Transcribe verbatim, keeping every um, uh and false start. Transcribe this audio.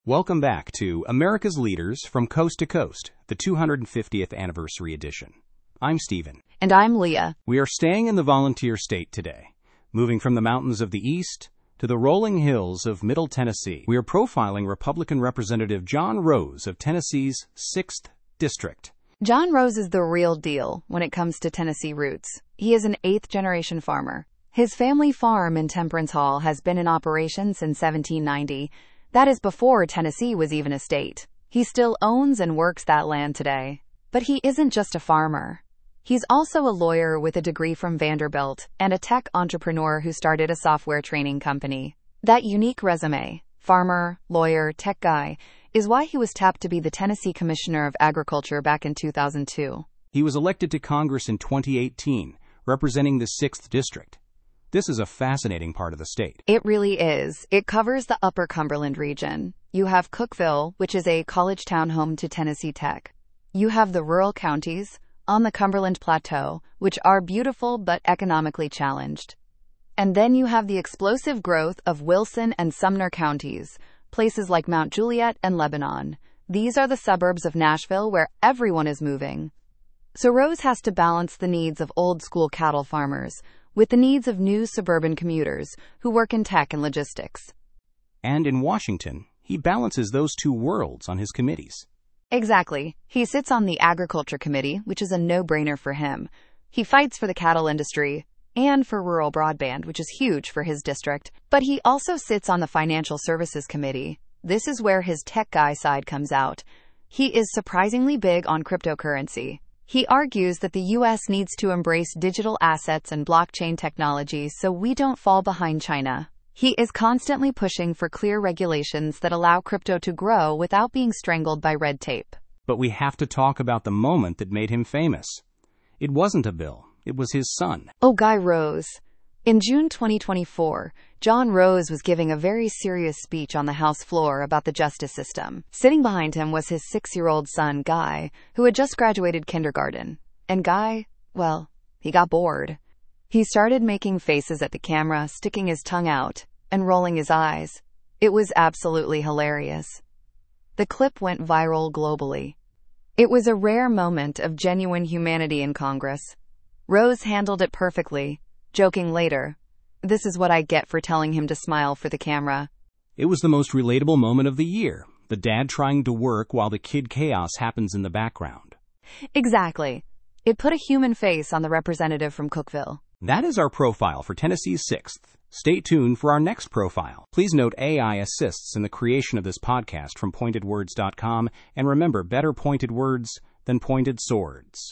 Welcome back to America's Leaders from Coast to Coast, the two hundred fiftieth Anniversary Edition. I'm Stephen. And I'm Leah. We are staying in the volunteer state today, moving from the mountains of the east to the rolling hills of Middle Tennessee. We are profiling Republican Representative John Rose of Tennessee's sixth District. John Rose is the real deal when it comes to Tennessee roots. He is an eighth-generation farmer. His family farm in Temperance Hall has been in operation since seventeen ninety. That is before Tennessee was even a state. He still owns and works that land today. But he isn't just a farmer. He's also a lawyer with a degree from Vanderbilt and a tech entrepreneur who started a software training company. That unique resume, farmer, lawyer, tech guy, is why he was tapped to be the Tennessee Commissioner of Agriculture back in two thousand two. He was elected to Congress in twenty eighteen, representing the sixth District. This is a fascinating part of the state. It really is. It covers the Upper Cumberland region. You have Cookeville, which is a college town home to Tennessee Tech. You have the rural counties on the Cumberland Plateau, which are beautiful but economically challenged. And then you have the explosive growth of Wilson and Sumner counties, places like Mount Juliet and Lebanon. These are the suburbs of Nashville where everyone is moving. So Rose has to balance the needs of old-school cattle farmers with the needs of new suburban commuters who work in tech and logistics. And in Washington, he balances those two worlds on his committees. Exactly. He sits on the Agriculture Committee, which is a no-brainer for him. He fights for the cattle industry and for rural broadband, which is huge for his district. But he also sits on the Financial Services Committee. This is where his tech guy side comes out. He is surprisingly big on cryptocurrency. He argues that the U S needs to embrace digital assets and blockchain technology so we don't fall behind China. He is constantly pushing for clear regulations that allow crypto to grow without being strangled by red tape. But we have to talk about the moment that made him famous. It wasn't a bill. It was his son. Oh, Guy Rose. In June twenty twenty-four, John Rose was giving a very serious speech on the House floor about the justice system. Sitting behind him was his six-year-old son, Guy, who had just graduated kindergarten. And Guy, well, he got bored. He started making faces at the camera, sticking his tongue out, and rolling his eyes. It was absolutely hilarious. The clip went viral globally. It was a rare moment of genuine humanity in Congress. Rose handled it perfectly, joking later, "This is what I get for telling him to smile for the camera." It was the most relatable moment of the year, the dad trying to work while the kid chaos happens in the background. Exactly. It put a human face on the representative from Cookeville. That is our profile for Tennessee's sixth. Stay tuned for our next profile. Please note A I assists in the creation of this podcast from pointed words dot com, and remember, better pointed words than pointed swords.